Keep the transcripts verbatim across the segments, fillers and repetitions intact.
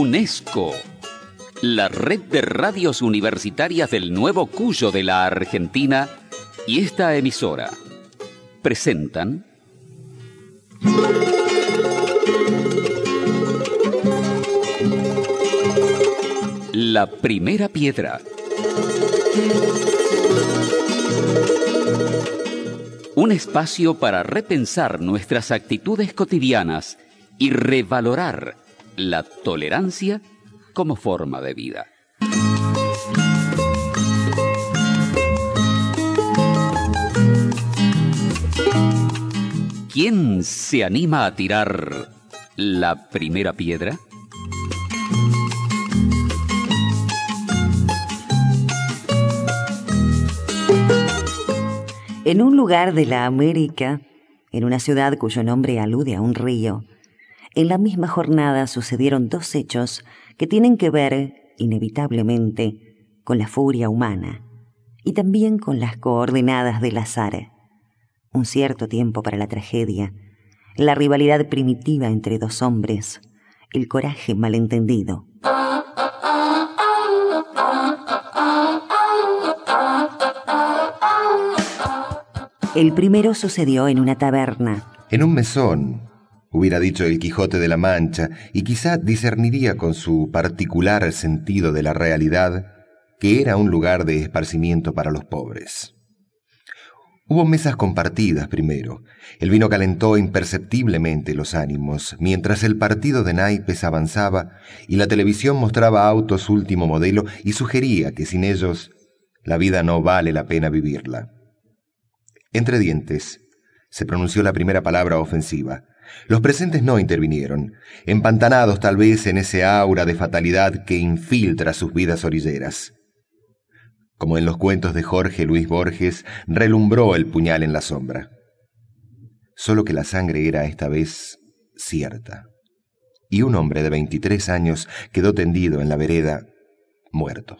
UNESCO, la red de radios universitarias del Nuevo Cuyo de la Argentina y esta emisora presentan La Primera Piedra. Un espacio para repensar nuestras actitudes cotidianas y revalorar la tolerancia como forma de vida. ¿Quién se anima a tirar la primera piedra? En un lugar de la América, en una ciudad cuyo nombre alude a un río, en la misma jornada sucedieron dos hechos que tienen que ver, inevitablemente, con la furia humana y también con las coordenadas del azar. Un cierto tiempo para la tragedia, la rivalidad primitiva entre dos hombres, el coraje malentendido. El primero sucedió en una taberna. En un mesón, hubiera dicho el Quijote de la Mancha, y quizá discerniría con su particular sentido de la realidad que era un lugar de esparcimiento para los pobres. Hubo mesas compartidas primero. El vino calentó imperceptiblemente los ánimos, mientras el partido de naipes avanzaba y la televisión mostraba autos último modelo y sugería que sin ellos la vida no vale la pena vivirla. Entre dientes, se pronunció la primera palabra ofensiva. Los presentes no intervinieron, empantanados tal vez en ese aura de fatalidad que infiltra sus vidas orilleras. Como en los cuentos de Jorge Luis Borges, relumbró el puñal en la sombra. Solo que la sangre era esta vez cierta. Y un hombre de veintitrés años quedó tendido en la vereda, muerto.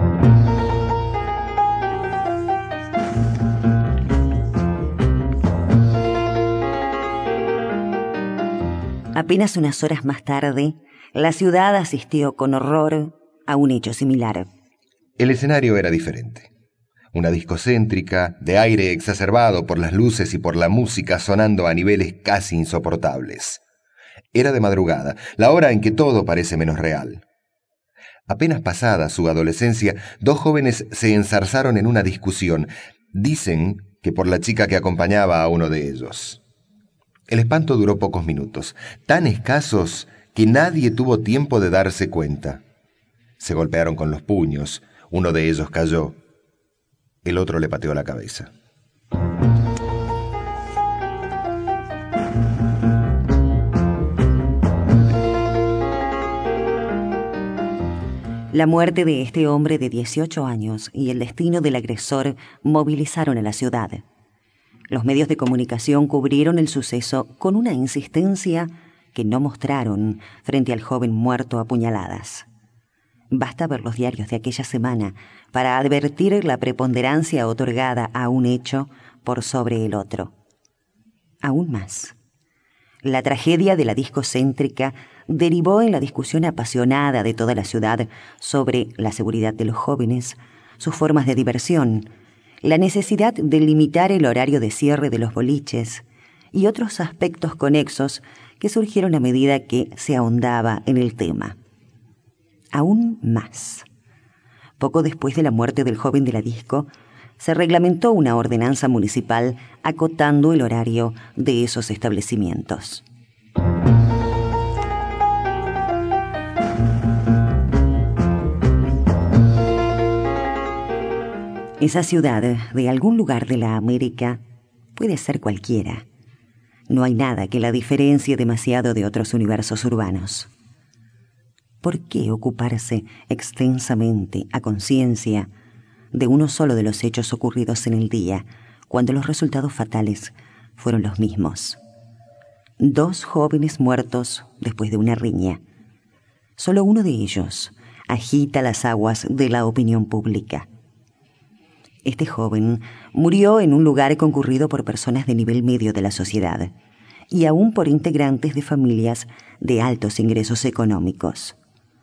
Apenas unas horas más tarde, la ciudad asistió con horror a un hecho similar. El escenario era diferente. Una disco céntrica, de aire exacerbado por las luces y por la música sonando a niveles casi insoportables. Era de madrugada, la hora en que todo parece menos real. Apenas pasada su adolescencia, dos jóvenes se enzarzaron en una discusión. Dicen que por la chica que acompañaba a uno de ellos. El espanto duró pocos minutos, tan escasos que nadie tuvo tiempo de darse cuenta. Se golpearon con los puños, uno de ellos cayó, el otro le pateó la cabeza. La muerte de este hombre de dieciocho años y el destino del agresor movilizaron a la ciudad. Los medios de comunicación cubrieron el suceso con una insistencia que no mostraron frente al joven muerto a puñaladas. Basta ver los diarios de aquella semana para advertir la preponderancia otorgada a un hecho por sobre el otro. Aún más, la tragedia de la disco céntrica derivó en la discusión apasionada de toda la ciudad sobre la seguridad de los jóvenes, sus formas de diversión, la necesidad de limitar el horario de cierre de los boliches y otros aspectos conexos que surgieron a medida que se ahondaba en el tema. Aún más. Poco después de la muerte del joven de la disco, se reglamentó una ordenanza municipal acotando el horario de esos establecimientos. Esa ciudad, de algún lugar de la América, puede ser cualquiera. No hay nada que la diferencie demasiado de otros universos urbanos. ¿Por qué ocuparse extensamente, a conciencia, de uno solo de los hechos ocurridos en el día, cuando los resultados fatales fueron los mismos? Dos jóvenes muertos después de una riña. Solo uno de ellos agita las aguas de la opinión pública. Este joven murió en un lugar concurrido por personas de nivel medio de la sociedad y aún por integrantes de familias de altos ingresos económicos.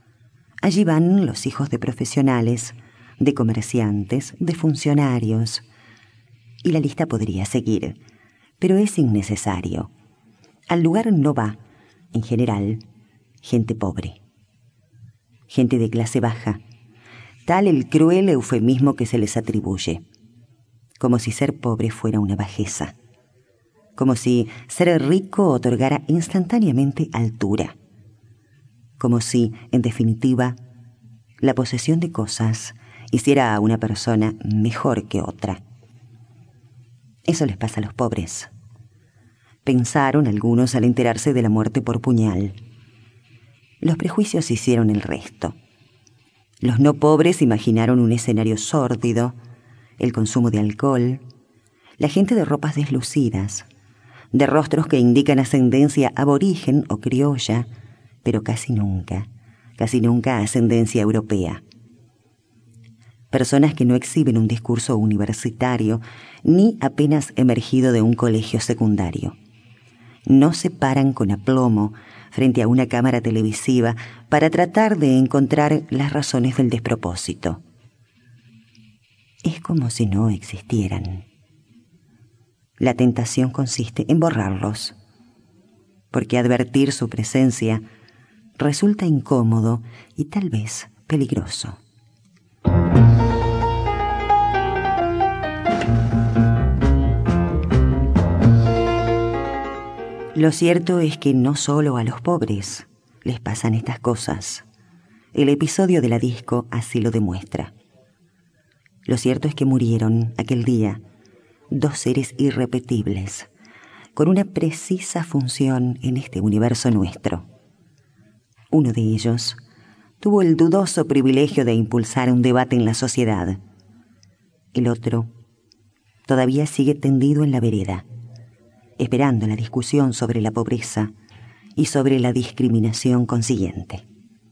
Allí van los hijos de profesionales, de comerciantes, de funcionarios. Y la lista podría seguir, pero es innecesario. Al lugar no va, en general, gente pobre. Gente de clase baja, tal el cruel eufemismo que se les atribuye. Como si ser pobre fuera una bajeza. Como si ser rico otorgara instantáneamente altura. Como si, en definitiva, la posesión de cosas hiciera a una persona mejor que otra. Eso les pasa a los pobres. Pensaron algunos al enterarse de la muerte por puñal. Los prejuicios hicieron el resto. Los no pobres imaginaron un escenario sórdido, el consumo de alcohol, la gente de ropas deslucidas, de rostros que indican ascendencia aborigen o criolla, pero casi nunca, casi nunca ascendencia europea. Personas que no exhiben un discurso universitario ni apenas emergido de un colegio secundario. No se paran con aplomo frente a una cámara televisiva para tratar de encontrar las razones del despropósito. Es como si no existieran. La tentación consiste en borrarlos, porque advertir su presencia resulta incómodo y tal vez peligroso. Lo cierto es que no solo a los pobres les pasan estas cosas. El episodio de la disco así lo demuestra. Lo cierto es que murieron aquel día dos seres irrepetibles, con una precisa función en este universo nuestro. Uno de ellos tuvo el dudoso privilegio de impulsar un debate en la sociedad. El otro todavía sigue tendido en la vereda, esperando la discusión sobre la pobreza y sobre la discriminación consiguiente.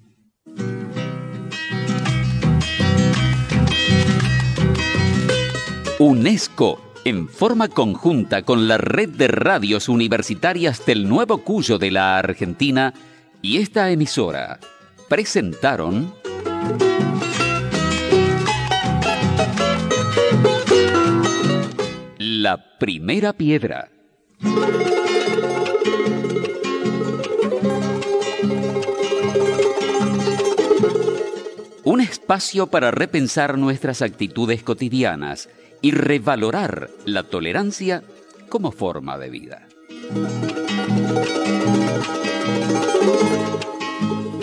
UNESCO, en forma conjunta con la red de radios universitarias del Nuevo Cuyo de la Argentina y esta emisora, presentaron La Primera Piedra. Un espacio para repensar nuestras actitudes cotidianas y revalorar la tolerancia como forma de vida.